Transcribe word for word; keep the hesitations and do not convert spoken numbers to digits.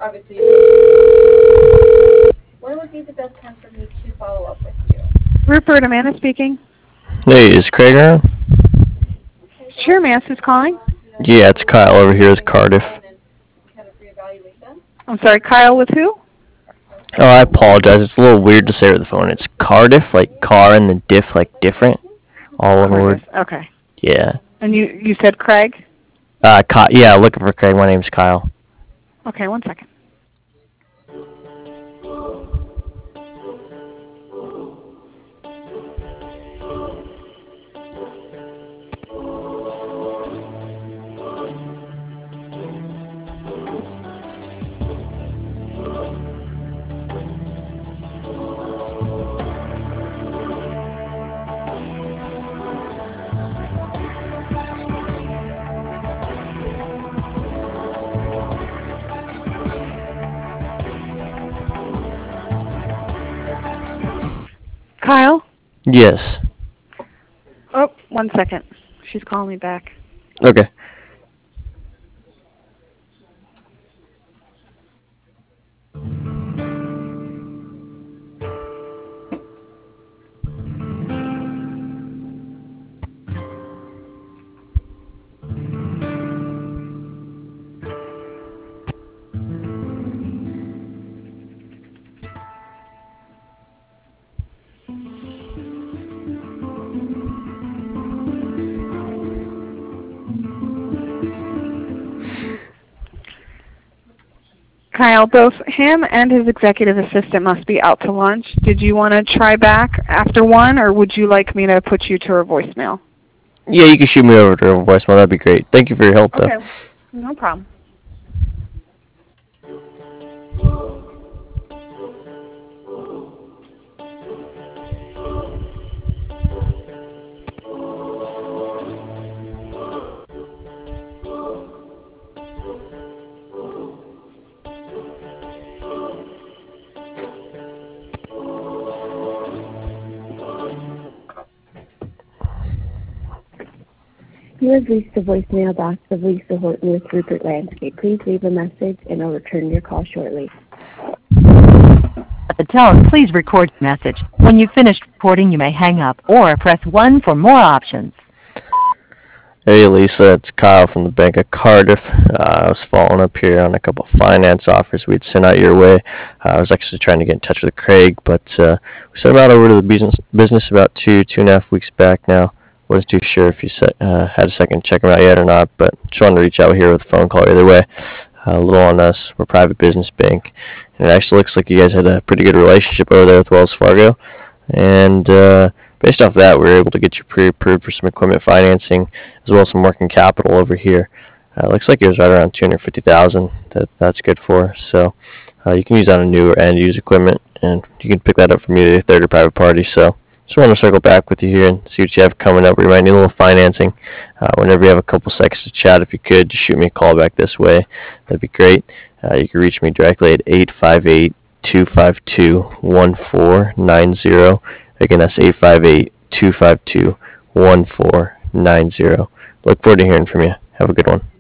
obviously, when would be the best time for me to follow up with you? Rupert, Amanda speaking. Hey, is Craig around? Okay, Sure, Mass is calling. Yeah, it's Kyle over here with Cardiff. Kind of reevaluate them. I'm sorry, Kyle with who? Oh, I apologize. It's a little weird to say over the phone. It's Cardiff, like car, and then diff, like different. All one word. Okay. Yeah. And you you said Craig? Uh, Ky- yeah, looking for Craig. My name's Kyle. Okay, one second. Kyle? Yes. Oh, one second. She's calling me back. Okay. Kyle, both him and his executive assistant must be out to lunch. Did you want to try back after one, or would you like me to put you to her voicemail? Yeah, you can shoot me over to her voicemail. That'd be great. Thank you for your help, though. Okay, no problem. You have reached the voicemail box of Lisa Horton with Rupert Landscape. Please leave a message and I'll return your call shortly. At the tone, please record your message. When you've finished recording, you may hang up or press one for more options. Hey, Lisa, it's Kyle from the Bank of Cardiff. Uh, I was following up here on a couple of finance offers we'd sent out your way. Uh, I was actually trying to get in touch with Craig, but uh, we sent him out over to the business, business about two, two and a half weeks back now. Wasn't too sure if you set, uh, had a second to check him out yet or not, but just wanted to reach out here with a phone call either way. Uh, a little on us. We're a private business bank, and it actually looks like you guys had a pretty good relationship over there with Wells Fargo. And uh, based off that, we were able to get you pre-approved for some equipment financing as well as some working capital over here. Uh, looks like it was right around two hundred fifty thousand dollars. That that's good for. So uh, you can use that on new or end-use equipment, and you can pick that up from either third or private party. So just want to circle back with you here and see what you have coming up. We might need a little financing. Uh, whenever you have a couple seconds to chat, if you could, just shoot me a call back this way. That'd be great. Uh, you can reach me directly at eight five eight, two five two, one four nine zero. Again, that's eight five eight, two five two, one four nine zero. Look forward to hearing from you. Have a good one.